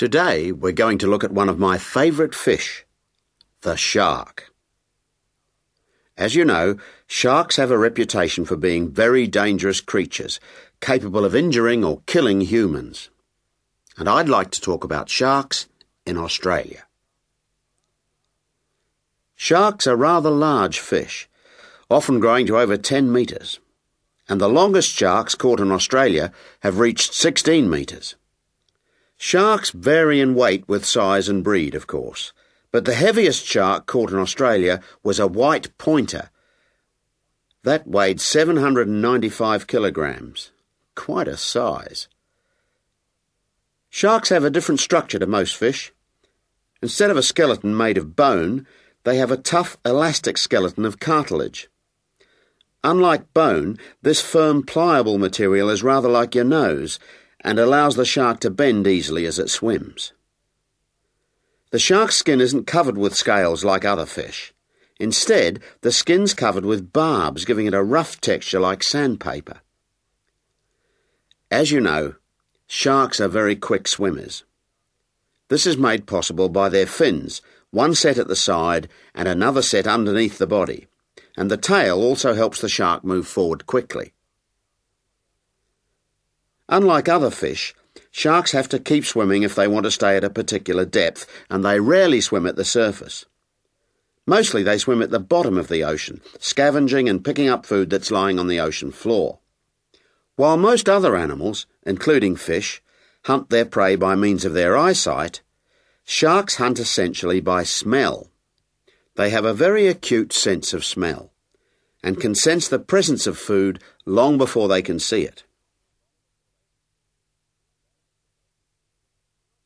Today we're going to look at one of my favourite fish, the shark. As you know, sharks have a reputation for being very dangerous creatures, capable of injuring or killing humans. And I'd like to talk about sharks in Australia. Sharks are rather large fish, often growing to over 10 metres, and the longest sharks caught in Australia have reached 16 metres. Sharks vary in weight with size and breed, of course, but the heaviest shark caught in Australia was a white pointer. That weighed 795 kilograms. Quite a size. Sharks have a different structure to most fish. Instead of a skeleton made of bone, they have a tough, elastic skeleton of cartilage. Unlike bone, this firm, pliable material is rather like your nose and allows the shark to bend easily as it swims. The shark's skin isn't covered with scales like other fish. Instead, the skin's covered with barbs, giving it a rough texture like sandpaper. As you know, sharks are very quick swimmers. This is made possible by their fins, one set at the side and another set underneath the body, and the tail also helps the shark move forward quickly. Unlike other fish, sharks have to keep swimming if they want to stay at a particular depth, and they rarely swim at the surface. Mostly they swim at the bottom of the ocean, scavenging and picking up food that's lying on the ocean floor. While most other animals, including fish, hunt their prey by means of their eyesight, sharks hunt essentially by smell. They have a very acute sense of smell, and can sense the presence of food long before they can see it.